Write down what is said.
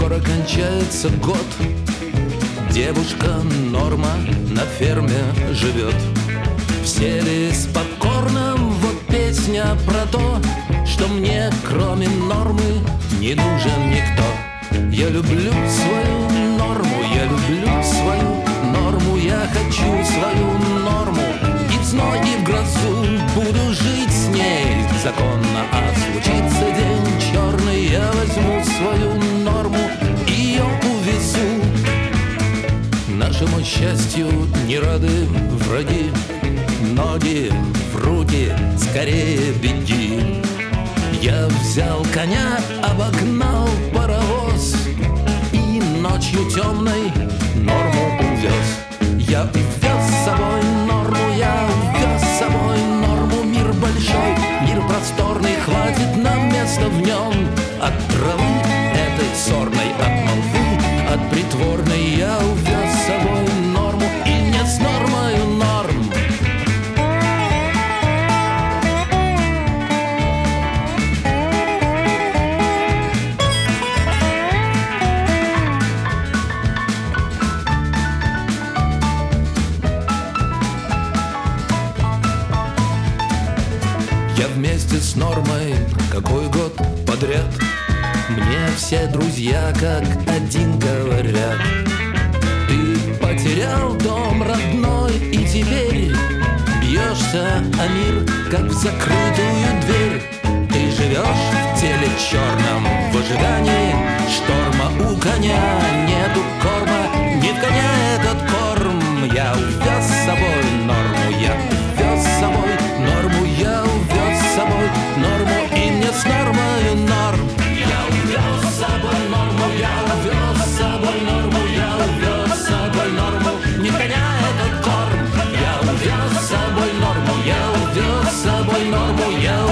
Скоро кончается год. Девушка Норма на ферме живет. Все ли с попкорном? Вот песня про то, что мне кроме Нормы не нужен никто. Я люблю свою Норму, я люблю свою Норму. Я хочу свою Норму. И в зной, и в грозу буду жить с ней законно. А случится день черный, я возьму свою Норму и ее увезу. Нашему счастью не рады враги. Ноги в руки, скорее беги. Я взял коня, обогнал паровоз и ночью темной Норму увез. Я увез с собой Норму, я увез с собой Норму. Мир большой, мир просторный, хватит нам места в нем. От травы этой сорной, от молвы, от притворной я увез с собой Норму. И нет с Нормою норм. Я вместе с Нормой какой год подряд. Мне все друзья как один говорят: ты потерял дом родной и теперь бьешься о мир, как в закрытую дверь. Ты живешь в теле черном в ожидании шторма. У коня нету корма, не в коня этот корм. Я увез с собой Норму, я увез с собой Норму, я увез с собой Норму. И мне с Нормою норм. Я увез с собой Норму, я увез с собой Норму, я увез с собой Норму. Не в коня этот корм. Я увез с собой Норму, я увез с собой Норму, я